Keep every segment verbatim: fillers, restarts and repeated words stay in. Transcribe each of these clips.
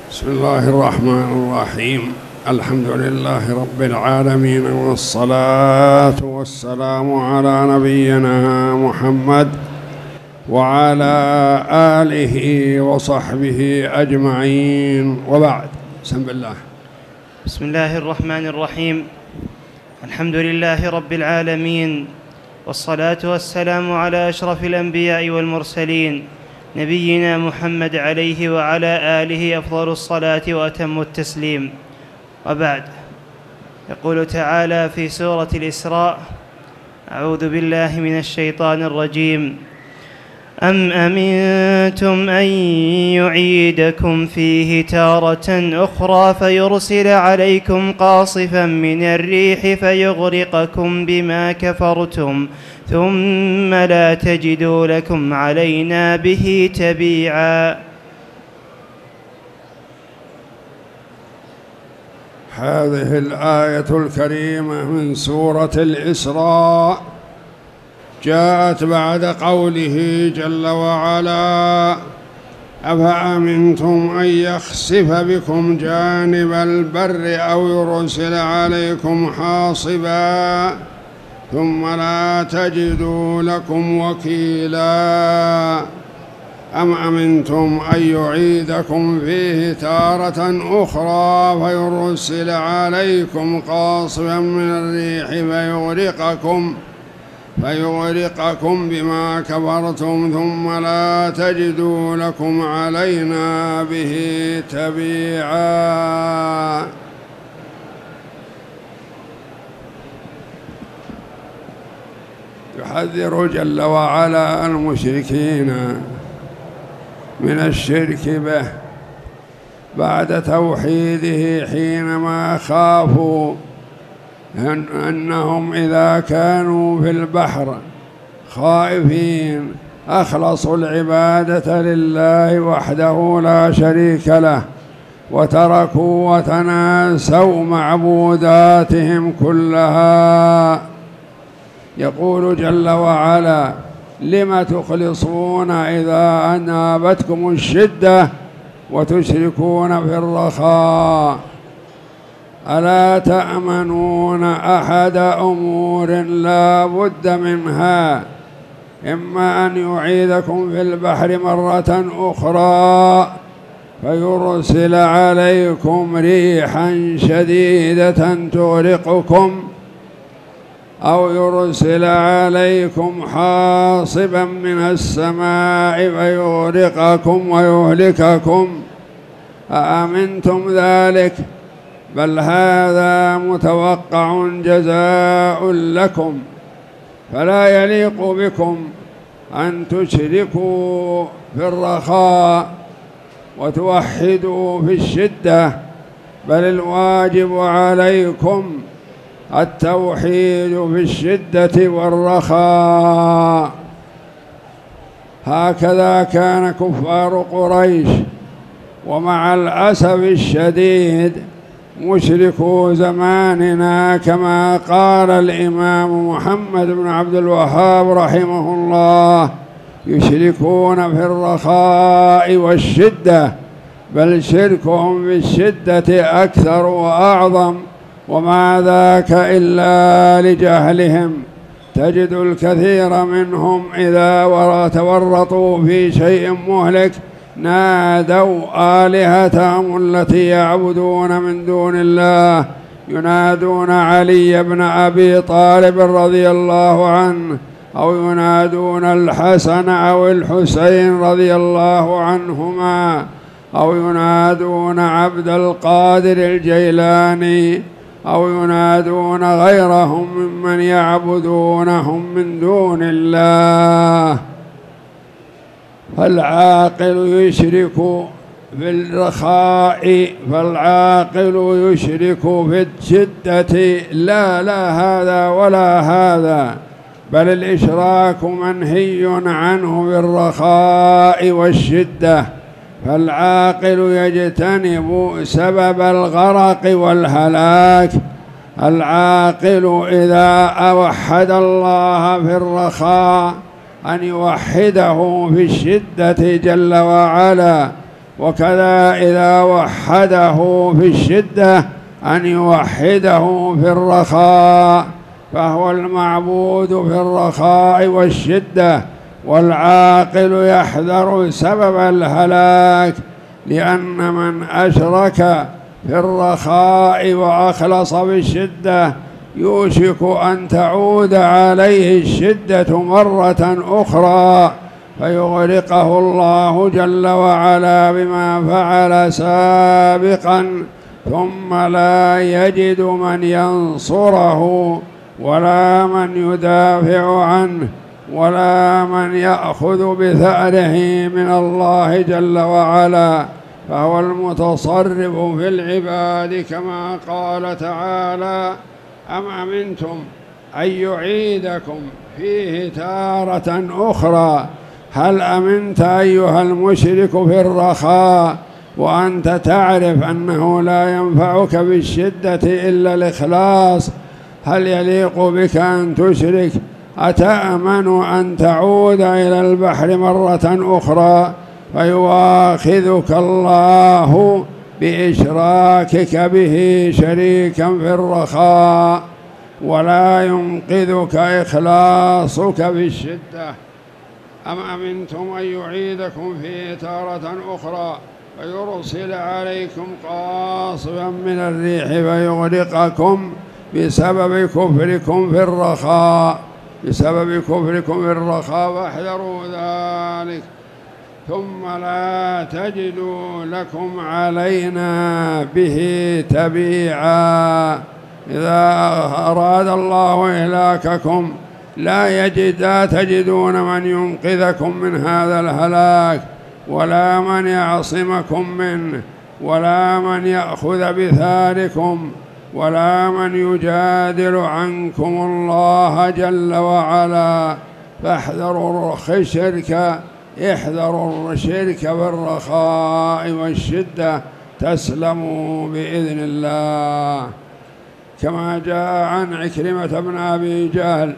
بسم الله الرحمن الرحيم. الحمد لله رب العالمين، والصلاة والسلام على نبينا محمد وعلى آله وصحبه أجمعين، وبعد. بسم الله. بسم الله الرحمن الرحيم. الحمد لله رب العالمين، والصلاة والسلام على أشرف الأنبياء والمرسلين، نبينا محمد عليه وعلى آله أفضل الصلاة وأتم التسليم، وبعد. يقول تعالى في سورة الإسراء: أعوذ بالله من الشيطان الرجيم: أم أمنتم أن يعيدكم فيه تارة أخرى فيرسل عليكم قاصفا من الريح فيغرقكم بما كفرتم ثم لا تجدوا لكم علينا به تبيعا. هذه الآية الكريمة من سورة الإسراء جاءت بعد قوله جل وعلا: أفأمنتم أن يخسف بكم جانب البر أو يرسل عليكم حاصبا ثم لا تجدوا لكم وكيلا. أم أمنتم أن يعيدكم فيه تارة أخرى فيرسل عليكم قاصفا من الريح فيغرقكم فيغرقكم بما كفرتم ثم لا تجدوا لكم علينا به تبيعا. يحذر جل وعلا المشركين من الشرك به بعد توحيده، حينما خافوا أن أنهم إذا كانوا في البحر خائفين أخلصوا العبادة لله وحده لا شريك له، وتركوا وتناسوا معبوداتهم كلها. يقول جل وعلا: لم تخلصون إذا أنابتكم الشدة وتشركون في الرخاء؟ ألا تأمنون أحد أمور لا بد منها، إما أن يعيدكم في البحر مرة أخرى فيرسل عليكم ريحا شديدة تغرقكم، أو يرسل عليكم حاصبا من السماء فيغرقكم ويهلككم. أأمنتم ذلك؟ بل هذا متوقع جزاء لكم، فلا يليق بكم أن تشركوا في الرخاء وتوحدوا في الشدة، بل الواجب عليكم التوحيد في الشدة والرخاء. هكذا كان كفار قريش، ومع الأسف الشديد مشركو زماننا، كما قال الإمام محمد بن عبد الوهاب رحمه الله: يشركون في الرخاء والشدة، بل شركهم في الشدة أكثر وأعظم، وما ذاك إلا لجهلهم. تجد الكثير منهم إذا تورطوا في شيء مهلك نادوا آلهتهم التي يعبدون من دون الله، ينادون علي بن أبي طالب رضي الله عنه، أو ينادون الحسن أو الحسين رضي الله عنهما، أو ينادون عبد القادر الجيلاني، أو ينادون غيرهم ممن يعبدونهم من دون الله. فالعاقل يشرك في الرخاء، فالعاقل يشرك في الشدة، لا لا هذا ولا هذا، بل الإشراك منهي عنه في الرخاء والشدة. فالعاقل يجتنب سبب الغرق والهلاك. العاقل إذا أوحد الله في الرخاء أن يوحده في الشدة جل وعلا، وكذا إذا وحده في الشدة أن يوحده في الرخاء، فهو المعبود في الرخاء والشدة، والعاقل يحذر سبب الهلاك، لأن من أشرك في الرخاء وأخلص بالشدة يوشك أن تعود عليه الشدة مرة أخرى فيغرقه الله جل وعلا بما فعل سابقا، ثم لا يجد من ينصره ولا من يدافع عنه ولا من يأخذ بثأره من الله جل وعلا، فهو المتصرف في العباد كما قال تعالى: أم أمنتم أن يعيدكم فيه تارة أخرى. هل أمنت أيها المشرك في الرخاء وأنت تعرف أنه لا ينفعك بالشدة إلا الإخلاص؟ هل يليق بك أن تشرك؟ أتأمن أن تعود إلى البحر مرة أخرى فيواخذك الله بإشراكك به شريكا في الرخاء، ولا ينقذك إخلاصك بالشدة؟ أم أمنتم أن يعيدكم فيه تارة أخرى فيرسل عليكم قاصفا من الريح فيغرقكم بسبب كفركم في الرخاء بسبب كفركم في الرخاء فاحذروا ذلك، ثم لا تجدوا لكم علينا به تبيعا. إذا أراد الله إهلاككم لا يجد لا تجدون من ينقذكم من هذا الهلاك، ولا من يعصمكم منه، ولا من يأخذ بثاركم، ولا من يجادل عنكم الله جل وعلا. فاحذروا الشرك احذروا الشرك بالرخاء والشدة تسلموا بإذن الله، كما جاء عن عكرمة بن أبي جهل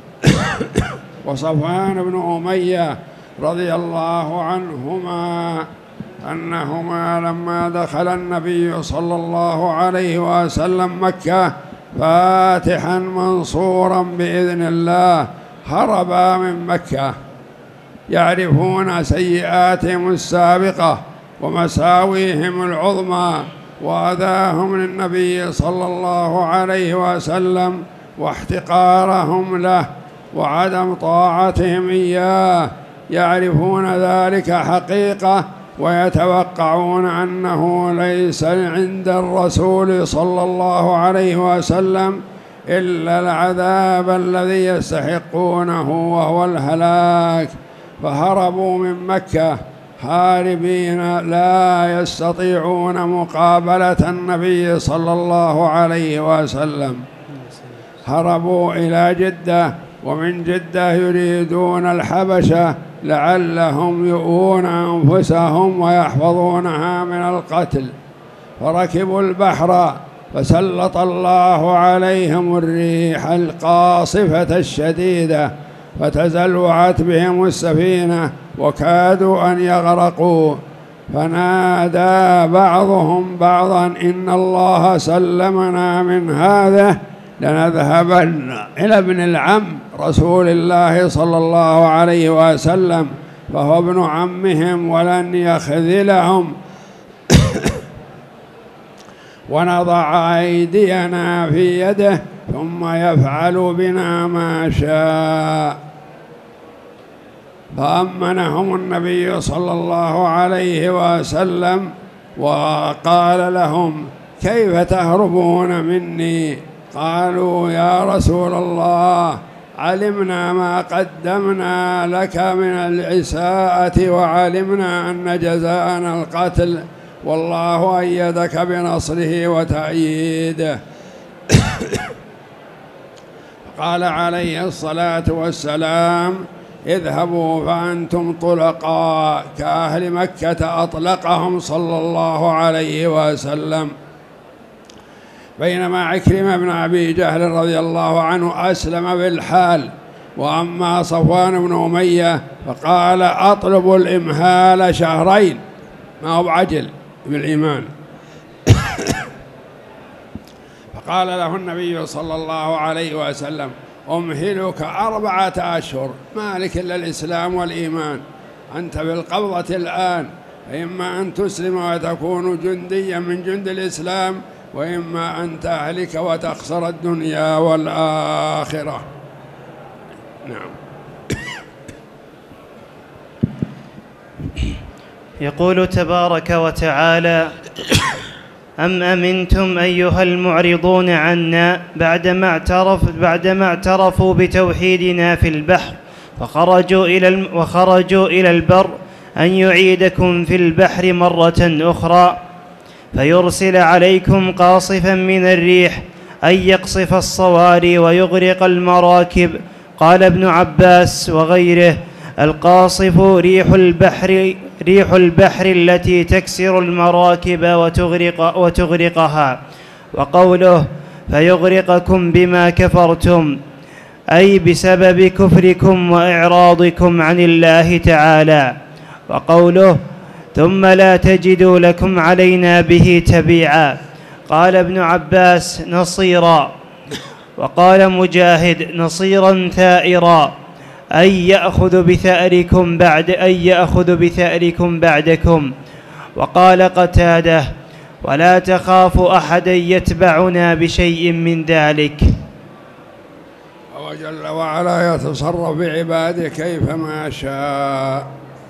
وصفوان بن أمية رضي الله عنهما أنهما لما دخل النبي صلى الله عليه وسلم مكة فاتحا منصورا بإذن الله هربا من مكة، يعرفون سيئاتهم السابقة ومساويهم العظمى وأذاهم للنبي صلى الله عليه وسلم واحتقارهم له وعدم طاعتهم إياه، يعرفون ذلك حقيقة ويتوقعون أنه ليس عند الرسول صلى الله عليه وسلم إلا العذاب الذي يستحقونه وهو الهلاك، فهربوا من مكة هاربين لا يستطيعون مقابلة النبي صلى الله عليه وسلم. هربوا إلى جدة، ومن جدة يريدون الحبشة لعلهم يؤون أنفسهم ويحفظونها من القتل، فركبوا البحر فسلط الله عليهم الريح القاصفة الشديدة فتزلعت بهم السفينة وكادوا أن يغرقوا، فنادى بعضهم بعضا: إن الله سلمنا من هذا لنذهبن إلى ابن العم رسول الله صلى الله عليه وسلم فهو ابن عمهم ولن يخذلهم ونضع أيدينا في يده ثم يفعل بنا ما شاء. فأمنهم النبي صلى الله عليه وسلم وقال لهم: كيف تهربون مني؟ قالوا: يا رسول الله، علمنا ما قدمنا لك من الإساءة وعلمنا أن جزاءنا القتل، والله أيدك بنصره وتأييده. قال عليه الصلاة والسلام: اذهبوا فأنتم طلقاء كأهل مكة أطلقهم صلى الله عليه وسلم. بينما عكرمة بن أبي جهل رضي الله عنه أسلم بالحال، وأما صفوان بن أمية فقال: أطلب الإمهال شهرين ما هو بعجل بالإيمان. فقال له النبي صلى الله عليه وسلم: أمهلك أربعة أشهر، ما لك إلا الإسلام والإيمان، أنت بالقبضة الآن، فإما أن تسلم وتكون جنديا من جند الإسلام، وإما أن تهلك وتخسر الدنيا والآخرة. نعم. يقول تبارك وتعالى: أم أمنتم أيها المعرضون عنا بعدما اعترف بعدما اعترفوا بتوحيدنا في البحر وخرجوا إلى وخرجوا إلى البر أن يعيدكم في البحر مرة أخرى فيرسل عليكم قاصفا من الريح أن يقصف الصواري ويغرق المراكب. قال ابن عباس وغيره: القاصف ريح البحر ريح البحر التي تكسر المراكب وتغرق وتغرقها. وقوله فيغرقكم بما كفرتم أي بسبب كفركم وإعراضكم عن الله تعالى. وقوله ثم لا تجدوا لكم علينا به تبيعا. قال ابن عباس: نصيرا. وقال مجاهد: نصيرا ثائرا أي يأخذ بثأركم بعد أي يأخذ بثأركم بعدكم. وقال قتادة: ولا تخاف أحدا يتبعنا بشيء من ذلك. الله جل وعلا يتصرف بعباده كيفما شاء،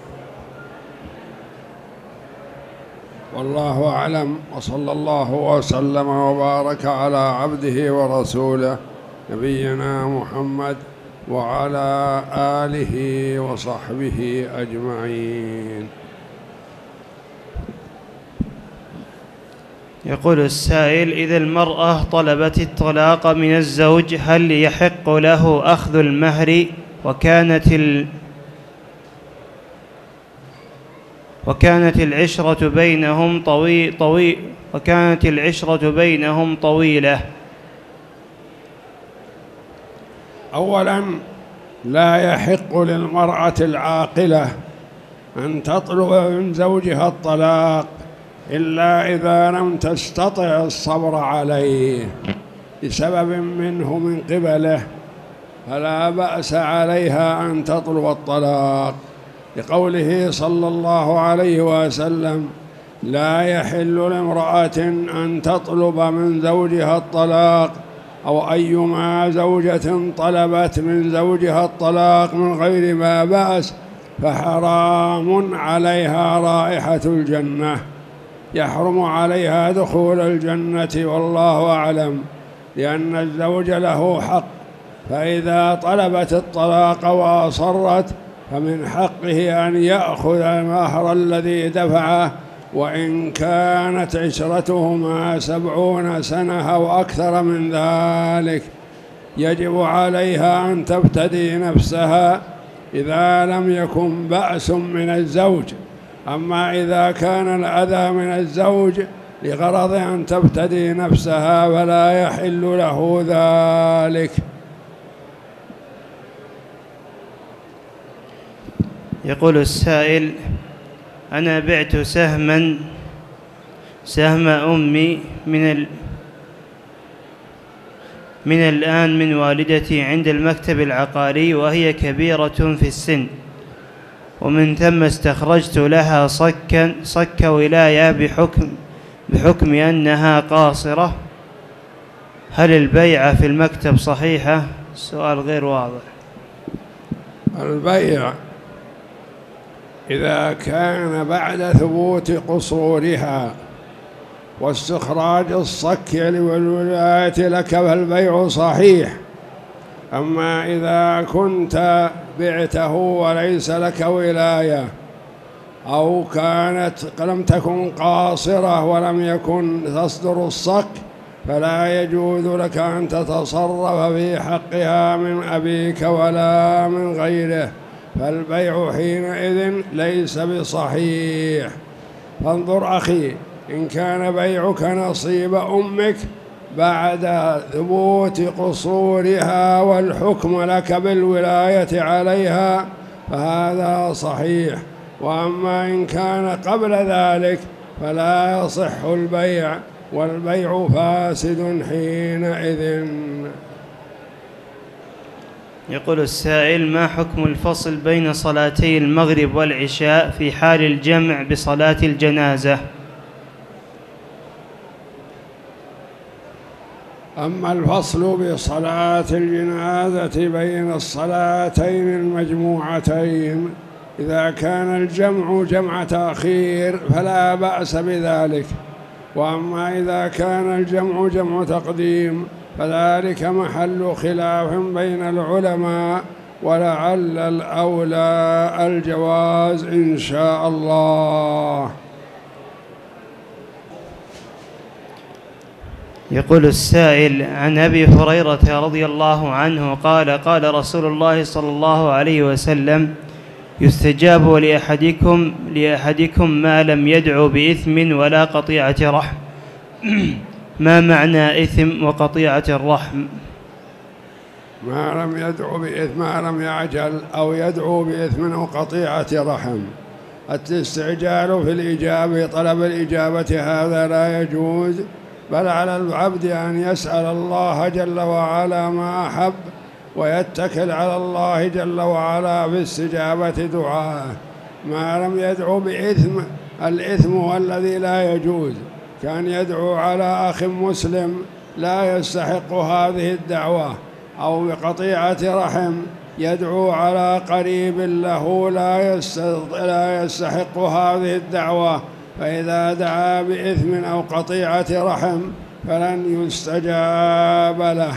والله أعلم. وصلى الله وسلم وبارك على عبده ورسوله نبينا محمد وعلى آله وصحبه أجمعين. يقول السائل: إذا المرأة طلبت الطلاق من الزوج هل يحق له أخذ المهر وكانت ال وكانت العشرة بينهم طوي طوي وكانت العشرة بينهم طويلة؟ أولاً، لا يحق للمرأة العاقلة أن تطلب من زوجها الطلاق إلا إذا لم تستطع الصبر عليه بسبب منه من قبله، فلا بأس عليها أن تطلب الطلاق، لقوله صلى الله عليه وسلم: لا يحل لامرأة أن تطلب من زوجها الطلاق، أو أيما زوجة طلبت من زوجها الطلاق من غير ما بأس فحرام عليها رائحة الجنة، يحرم عليها دخول الجنة، والله أعلم، لأن الزوج له حق، فإذا طلبت الطلاق وأصرت فمن حقه أن يأخذ المهر الذي دفعه، وإن كانت عشرتهما سبعون سنة أو أكثر من ذلك. يجب عليها أن تفتدي نفسها إذا لم يكن بأس من الزوج، أما إذا كان الأذى من الزوج لغرض أن تفتدي نفسها فلا يحل له ذلك. يقول السائل: أنا بعت سهما سهم أمي من ال من الآن من والدتي عند المكتب العقاري وهي كبيرة في السن، ومن ثم استخرجت لها صكا صك ولاية بحكم بحكم أنها قاصرة. هل البيعة في المكتب صحيحة؟ سؤال غير واضح. البيع إذا كان بعد ثبوت قصورها واستخراج الصك والولاية لك فالبيع صحيح، أما إذا كنت بعته وليس لك ولاية أو كانت لم تكن قاصرة ولم يكن تصدر الصك فلا يجوز لك أن تتصرف في حقها من أبيك ولا من غيره، فالبيع حينئذ ليس بصحيح. فانظر أخي، إن كان بيعك نصيب أمك بعد ثبوت قصورها والحكم لك بالولاية عليها فهذا صحيح، وأما إن كان قبل ذلك فلا يصح البيع، والبيع فاسد حينئذ. يقول السائل: ما حكم الفصل بين صلاتي المغرب والعشاء في حال الجمع بصلاة الجنازة؟ أما الفصل بصلاة الجنازة بين الصلاتين المجموعتين إذا كان الجمع جمع تأخير فلا بأس بذلك، وأما إذا كان الجمع جمع تقديم فذلك محل خلاف بين العلماء، ولعل الأولى الجواز إن شاء الله. يقول السائل: عن أبي هريرة رضي الله عنه قال: قال رسول الله صلى الله عليه وسلم: يستجاب لأحدكم لأحدكم ما لم يدعو بإثم ولا قطيعة رحم. ما معنى إثم وقطيعة الرحم؟ ما لم يدعو بإثم، ما لم يعجل أو يدعو بإثم أو قطيعة رحم. الاستعجال في الإجابة، طلب الإجابة، هذا لا يجوز، بل على العبد أن يسأل الله جل وعلا ما أحب ويتكل على الله جل وعلا في استجابة دعائه. ما لم يدعو بإثم، الإثم هو الذي لا يجوز، كان يدعو على أخ مسلم لا يستحق هذه الدعوة، أو بقطيعة رحم يدعو على قريب له لا يستحق هذه الدعوة، فإذا دعا بإثم أو قطيعة رحم فلن يستجاب له.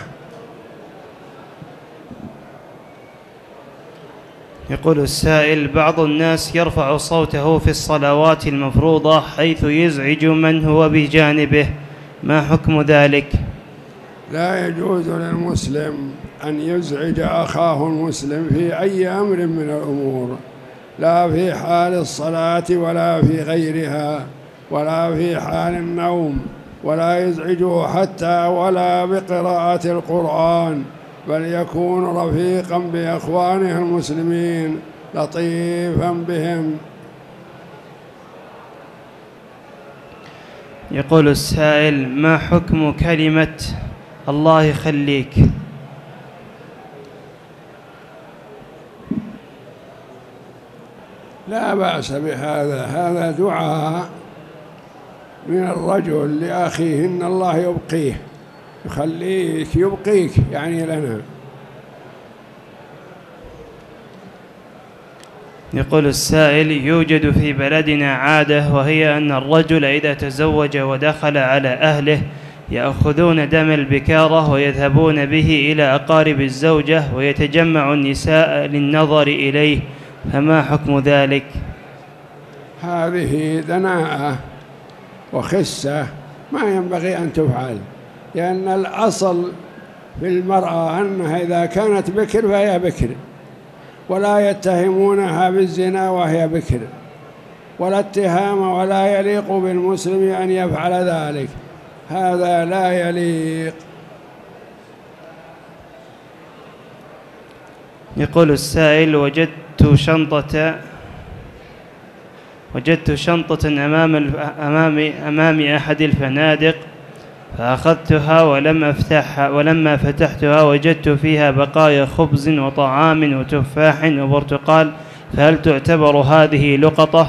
يقول السائل: بعض الناس يرفع صوته في الصلوات المفروضة حيث يزعج من هو بجانبه، ما حكم ذلك؟ لا يجوز للمسلم أن يزعج أخاه المسلم في أي أمر من الأمور، لا في حال الصلاة ولا في غيرها، ولا في حال النوم، ولا يزعجه حتى ولا بقراءة القرآن، بل يكون رفيقا بإخوانه المسلمين لطيفا بهم. يقول السائل: ما حكم كلمة الله يخليك؟ لا بأس بهذا، هذا دعاء من الرجل لأخيه إن الله يبقيه، يخليك، يبقيك يعني لنا. يقول السائل: يوجد في بلدنا عادة، وهي أن الرجل إذا تزوج ودخل على أهله يأخذون دم البكارة ويذهبون به إلى أقارب الزوجة ويتجمع النساء للنظر إليه، فما حكم ذلك؟ هذه دناءة وخسة ما ينبغي أن تفعل، لأن الأصل في المرأة أنها إذا كانت بكر فهي بكر، ولا يتهمونها بالزنا وهي بكر، ولا اتهام، ولا يليق بالمسلم أن يفعل ذلك، هذا لا يليق. يقول السائل: وجدت شنطة وجدت شنطة أمام أمام أمام أحد الفنادق فأخذتها ولم أفتحها، ولما فتحتها وجدت فيها بقايا خبز وطعام وتفاح وبرتقال، فهل تعتبر هذه لقطة؟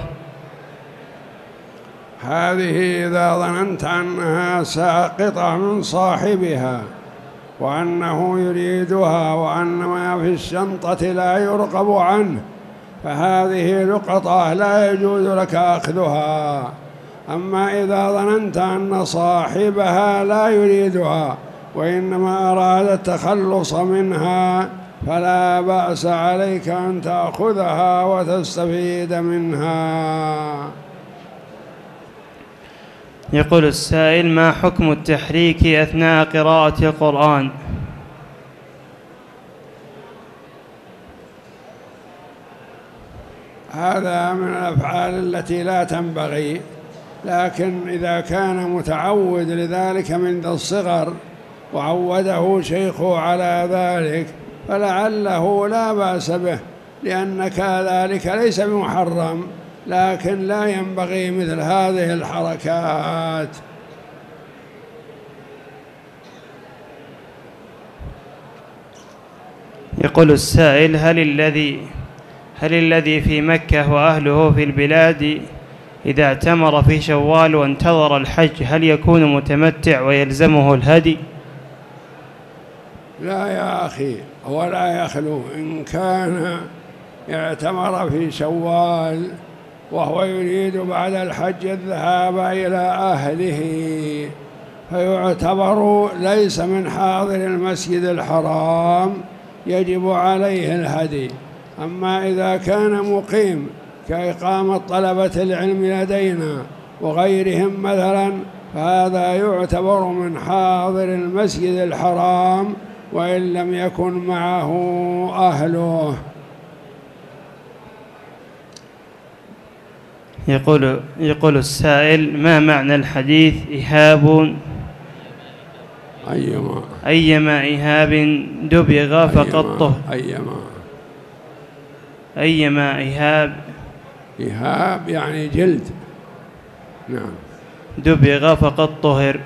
هذه إذا ظننت أنها ساقطة من صاحبها وأنه يريدها وأن ما في الشنطة لا يرغب عنه، فهذه لقطة لا يجوز لك أخذها. أما إذا ظننت أن صاحبها لا يريدها وإنما أراد التخلص منها فلا بأس عليك أن تأخذها وتستفيد منها. يقول السائل: ما حكم التحريك أثناء قراءة القرآن؟ هذا من الأفعال التي لا تنبغي، لكن إذا كان متعود لذلك منذ الصغر وعوده شيخه على ذلك فلعله لا بأس به، لأن كذلك ليس بمحرم، لكن لا ينبغي مثل هذه الحركات. يقول السائل: هل الذي هل الذي في مكة وأهله في البلاد إذا اعتمر في شوال وانتظر الحج هل يكون متمتع ويلزمه الهدي؟ لا يا أخي، ولا يخلو إن كان اعتمر في شوال وهو يريد بعد الحج الذهاب إلى أهله فيعتبر ليس من حاضر المسجد الحرام، يجب عليه الهدي. أما إذا كان مقيم كإقامة طلبة العلم لدينا وغيرهم مثلا، فهذا يعتبر من حاضر المسجد الحرام وإن لم يكن معه أهله. يقول يقول السائل: ما معنى الحديث إهاب أيما أيما إهاب دبغ فقد طهر؟ أيما أيما إهاب إهاب يعني جلد، نعم. دبغ فقد طهر.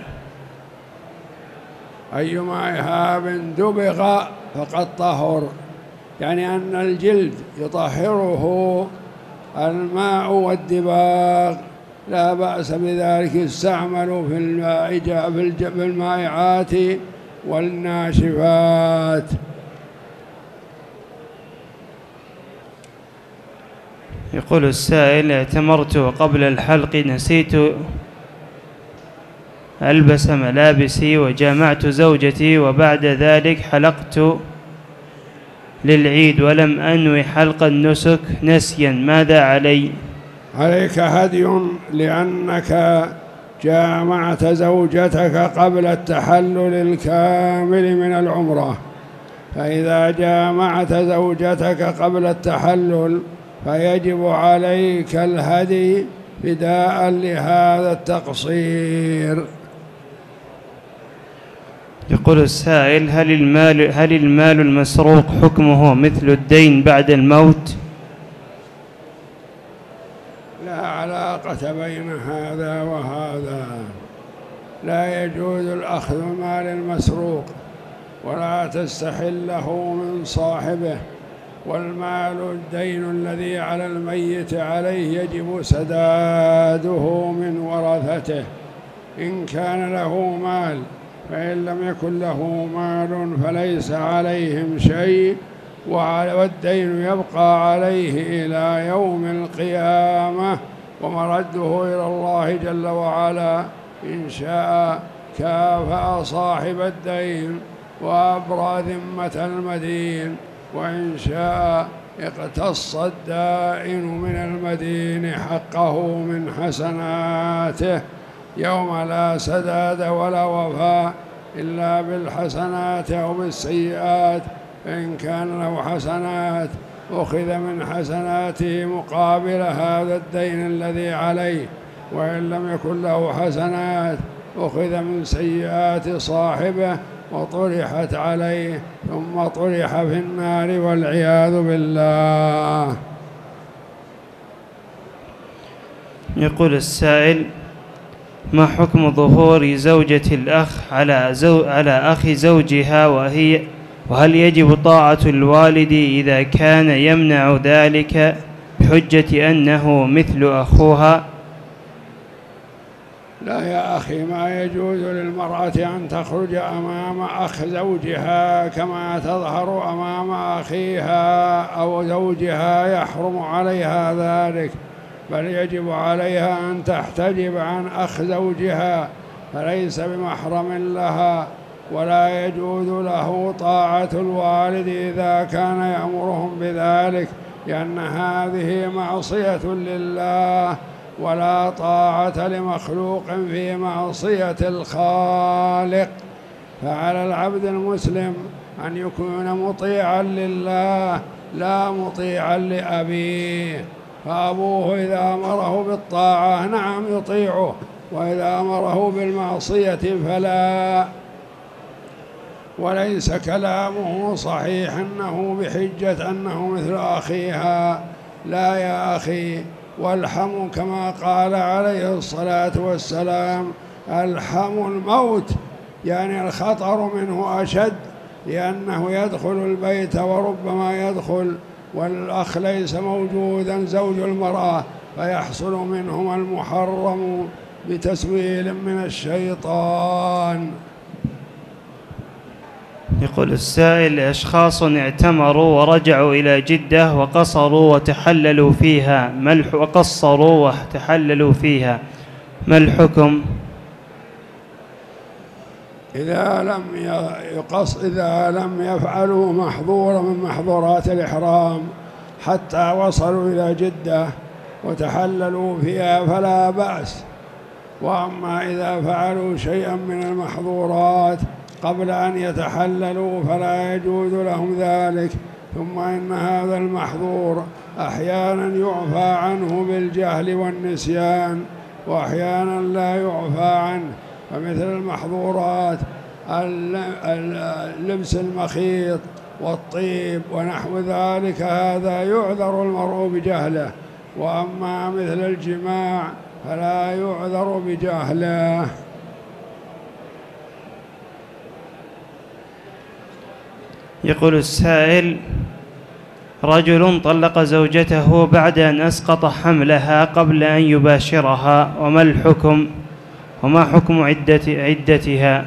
أيما إهاب دبغ فقد طهر، يعني أن الجلد يطهره الماء والدباغ، لا بأس بذلك، يستعمل في المائعات والناشفات. يقول السائل: اعتمرت وقبل الحلق نسيت ألبس ملابسي وجامعت زوجتي وبعد ذلك حلقت للعيد ولم أنوي حلق النسك نسيا، ماذا علي؟ عليك هدي، لأنك جامعت زوجتك قبل التحلل الكامل من العمرة، فإذا جامعت زوجتك قبل التحلل فيجب عليك الهدي فداء لهذا التقصير. يقول السائل: هل المال هل المال المسروق حكمه مثل الدين بعد الموت؟ لا علاقة بين هذا وهذا، لا يجوز الأخذ مال المسروق ولا تستحله من صاحبه، والمال الدين الذي على الميت عليه يجب سداده من ورثته إن كان له مال، فإن لم يكن له مال فليس عليهم شيء، والدين يبقى عليه إلى يوم القيامة، ومرده إلى الله جل وعلا. إن شاء كافأ صاحب الدين وأبرى ذمة المدين، وإن شاء اقتص الدائن من المدين حقه من حسناته، يوم لا سداد ولا وفاء إلا بالحسنات أو بالسيئات. فإن كان له حسنات أخذ من حسناته مقابل هذا الدين الذي عليه، وإن لم يكن له حسنات أخذ من سيئات صاحبه وطرحت عليه ثم طرح في النار والعياذ بالله. يقول السائل: ما حكم ظهور زوجة الأخ على زو على أخ زوجها وهي وهل يجب طاعة الوالد إذا كان يمنع ذلك بحجة أنه مثل أخوها؟ لا يا أخي، ما يجوز للمرأة أن تخرج أمام أخ زوجها كما تظهر أمام أخيها أو زوجها، يحرم عليها ذلك، بل يجب عليها أن تحتجب عن أخ زوجها، فليس بمحرم لها، ولا يجوز له طاعة الوالد إذا كان يأمرهم بذلك، لأن هذه معصية لله، ولا طاعة لمخلوق في معصية الخالق. فعلى العبد المسلم أن يكون مطيعا لله لا مطيعا لأبيه، فأبوه إذا أمره بالطاعة نعم يطيعه، وإذا أمره بالمعصية فلا. وليس كلامه صحيح أنه بحجة أنه مثل أخيها، لا يا أخي، والحم كما قال عليه الصلاة والسلام: الحم الموت، يعني الخطر منه أشد، لأنه يدخل البيت وربما يدخل والأخ ليس موجودا زوج المرأة، فيحصل منهما المحرم بتسويل من الشيطان. يقول السائل: أشخاص اعتمروا ورجعوا إلى جدة وقصروا وتحللوا فيها ما الح... وقصروا وتحللوا فيها ما الحكم؟ إذا لم يقص إذا لم يفعلوا محظورا من محظورات الإحرام حتى وصلوا إلى جدة وتحللوا فيها فلا بأس، وأما إذا فعلوا شيئا من المحظورات قبل أن يتحللوا فلا يجوز لهم ذلك. ثم إن هذا المحظور أحيانا يعفى عنه بالجهل والنسيان، وأحيانا لا يعفى عنه، فمثل المحظورات اللبس المخيط والطيب ونحو ذلك هذا يعذر المرء بجهله، وأما مثل الجماع فلا يعذر بجهله. يقول السائل: رجل طلق زوجته بعد أن أسقط حملها قبل أن يباشرها، وما الحكم وما حكم عدة عدتها؟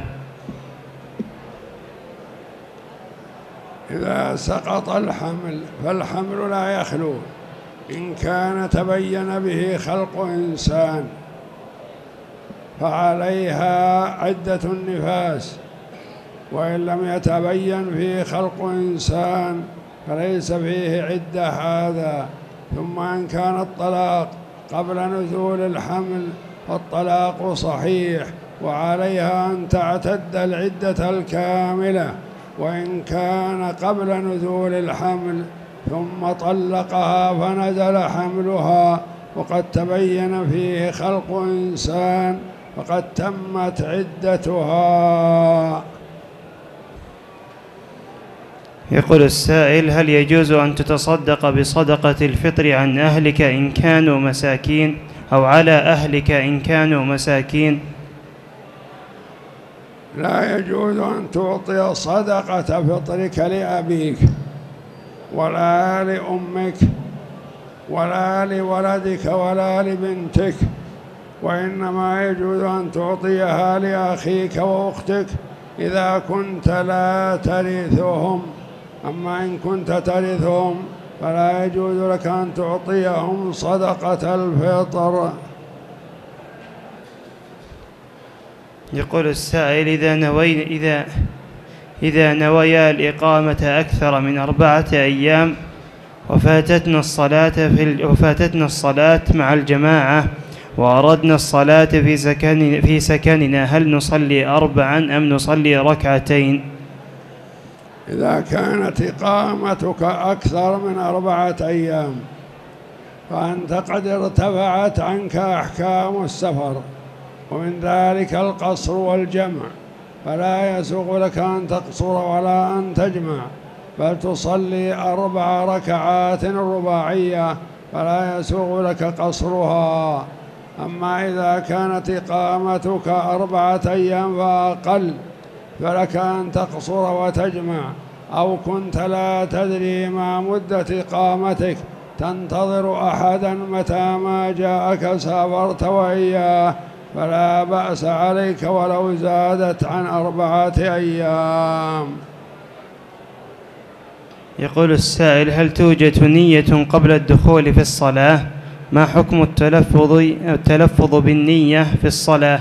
إذا سقط الحمل فالحمل لا يخلو، إن كان تبين به خلق إنسان فعليها عدة النفاس، وإن لم يتبين فيه خلق إنسان فليس فيه عدة هذا. ثم إن كان الطلاق قبل نزول الحمل فالطلاق صحيح، وعليها أن تعتد العدة الكاملة. وإن كان قبل نزول الحمل ثم طلقها فنزل حملها وقد تبين فيه خلق إنسان فقد تمت عدتها. يقول السائل: هل يجوز أن تتصدق بصدقة الفطر عن أهلك إن كانوا مساكين، أو على أهلك إن كانوا مساكين؟ لا يجوز أن تعطي صدقة فطرك لأبيك ولا لأمك ولا لولدك ولا لبنتك، وإنما يجوز أن تعطيها لأخيك وأختك إذا كنت لا ترثهم. أما إن كنت ترثهم فلا يجوز لك أن تعطيهم صدقة الفطر. يقول السائل: إذا نوي إذا إذا نويا الإقامة أكثر من أربعة أيام وفاتتنا الصلاة في وفاتتنا الصلاة مع الجماعة وأردنا الصلاة في سكن في سكننا، هل نصلي أربعا أم نصلي ركعتين؟ إذا كانت إقامتك أكثر من أربعة أيام فأنت قد ارتفعت عنك أحكام السفر، ومن ذلك القصر والجمع، فلا يسوغ لك أن تقصر ولا أن تجمع، بل تصلي أربع ركعات رباعية فلا يسوغ لك قصرها. أما إذا كانت إقامتك أربعة أيام فأقل فلك أن تقصر وتجمع، أو كنت لا تدري ما مدة إقامتك تنتظر أحدا متى ما جاءك سافرت وإياه فلا بأس عليك ولو زادت عن أربعة أيام. يقول السائل: هل توجد نية قبل الدخول في الصلاة؟ ما حكم التلفظ التلفظ بالنية في الصلاة؟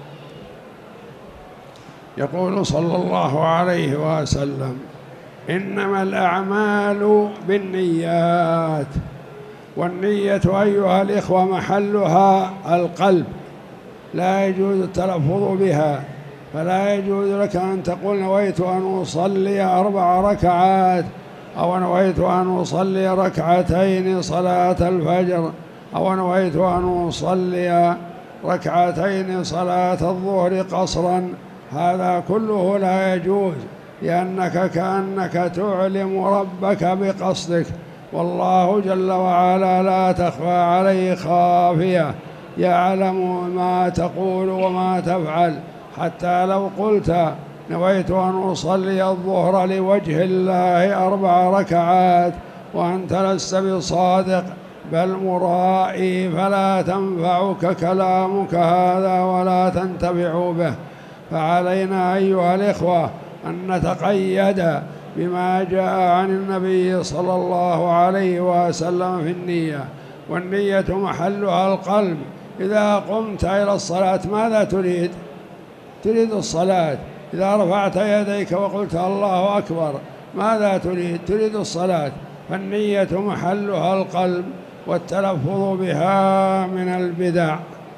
يقول صلى الله عليه وسلم: إنما الأعمال بالنيات، والنية أيها الإخوة محلها القلب، لا يجوز التلفظ بها، فلا يجوز لك أن تقول نويت أن أصلي أربع ركعات، أو نويت أن أصلي ركعتين صلاة الفجر، أو نويت أن أصلي ركعتين صلاة الظهر قصرا، هذا كله لا يجوز، لأنك كأنك تعلم ربك بقصدك، والله جل وعلا لا تخفى عليه خافية، يعلم ما تقول وما تفعل. حتى لو قلت نويت أن أصلي الظهر لوجه الله أربع ركعات وأنت لست بصادق بل مرائي، فلا تنفعك كلامك هذا ولا تنتفع به. فعلينا أيها الإخوة أن نتقيد بما جاء عن النبي صلى الله عليه وسلم في النية، والنية محلها القلب. إذا قمت إلى الصلاة ماذا تريد؟ تريد الصلاة. إذا رفعت يديك وقلت الله أكبر ماذا تريد؟ تريد الصلاة. فالنية محلها القلب، والتلفظ بها من البدع.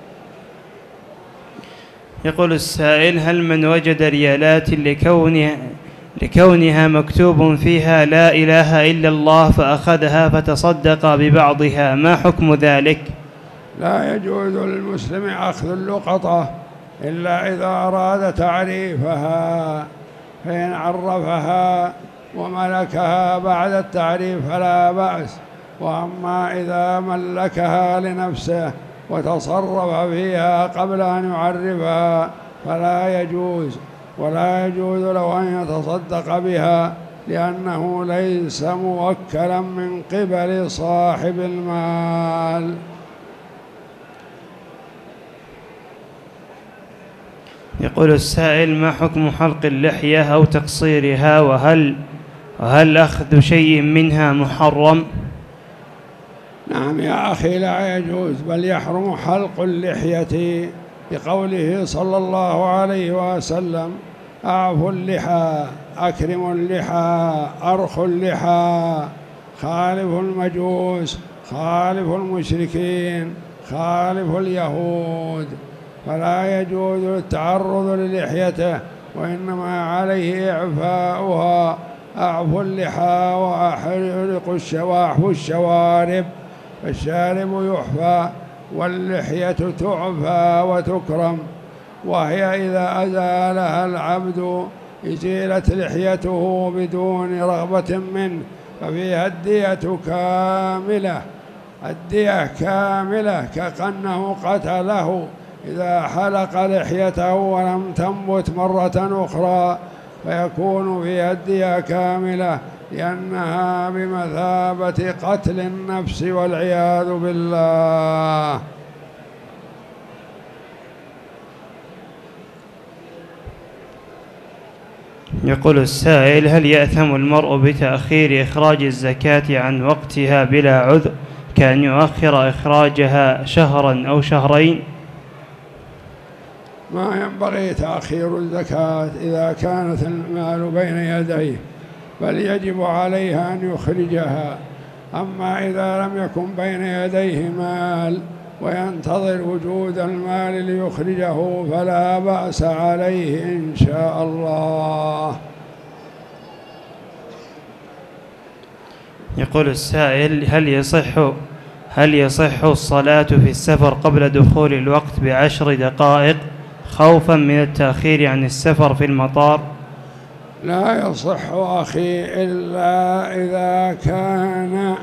يقول السائل: هل من وجد ريالات لكونها, لكونها مكتوب فيها لا إله إلا الله فأخذها فتصدق ببعضها، ما حكم ذلك؟ لا يجوز للمسلم أخذ اللقطة إلا إذا أراد تعريفها، فإن عرفها وملكها بعد التعريف فلا بأس. وأما إذا ملكها لنفسه وتصرف فيها قبل أن يعرفها فلا يجوز، ولا يجوز له أن يتصدق بها، لأنه ليس موكلا من قبل صاحب المال. يقول السائل: ما حكم حلق اللحية أو تقصيرها، وهل وهل أخذ شيء منها محرم؟ نعم يا أخي، لا يجوز، بل يحرم حلق اللحية بقوله صلى الله عليه وسلم: أعفوا اللحى، أكرموا اللحى، أرخوا اللحى، خالفوا المجوس، خالفوا المشركين، خالفوا اليهود. فلا يجوز التعرض للحيته، وإنما عليه إعفاؤها. أعفوا اللحى وأحرقوا الشوارب، فالشارب يحفى واللحية تعفى وتكرم. وهي إذا أزالها العبد أزيلت لحيته بدون رغبة منه، ففيها الدية كاملة، الدية كاملة كأنه قتله إذا حلق لحيته ولم تنبت مرة أخرى، فيكون فيها الدية كاملة، لأنها بمثابة قتل النفس والعياذ بالله. يقول السائل: هل يأثم المرء بتأخير إخراج الزكاة عن وقتها بلا عذر، كأن يؤخر إخراجها شهرا أو شهرين؟ ما ينبغي تأخير الزكاة إذا كانت المال بين يديه، بل يجب عليها أن يخرجها. أما إذا لم يكن بين يديه مال وينتظر وجود المال ليخرجه فلا بأس عليه إن شاء الله. يقول السائل: هل يصح هل يصح الصلاة في السفر قبل دخول الوقت بعشر دقائق خوفا من التأخير عن السفر في المطار؟ لا يصح أخي إلا إذا كان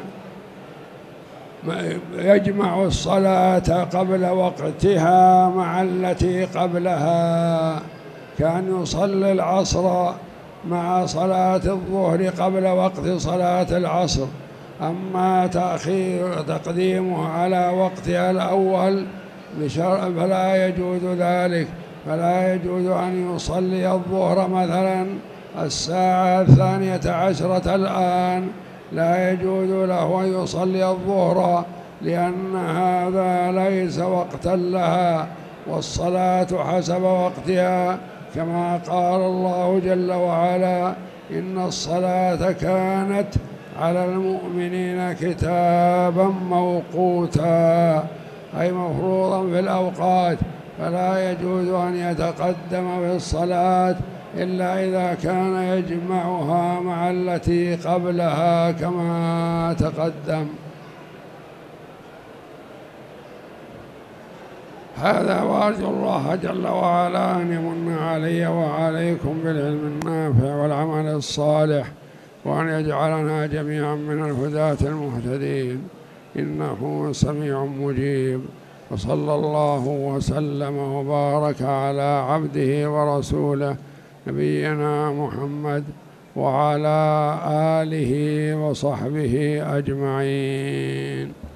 يجمع الصلاة قبل وقتها مع التي قبلها، كان يصلي العصر مع صلاة الظهر قبل وقت صلاة العصر. أما تأخير تقديمه على وقتها الأول فلا يجوز ذلك، فلا يجوز أن يصلي الظهر مثلا الساعة الثانية عشرة الآن، لا يجوز له أن يصلي الظهر، لأن هذا ليس وقتا لها، والصلاة حسب وقتها، كما قال الله جل وعلا: إن الصلاة كانت على المؤمنين كتابا موقوتا، أي مفروضا في الأوقات. فلا يجوز أن يتقدم في الصلاة إلا إذا كان يجمعها مع التي قبلها كما تقدم. هذا، وأرجو الله جل وعلا أن يمن علي وعليكم بالعلم النافع والعمل الصالح. وأن يجعلنا جميعا من الهداة المهتدين، إنه سميع مجيب. وصلى الله وسلم وبارك على عبده ورسوله نبينا محمد وعلى آله وصحبه أجمعين.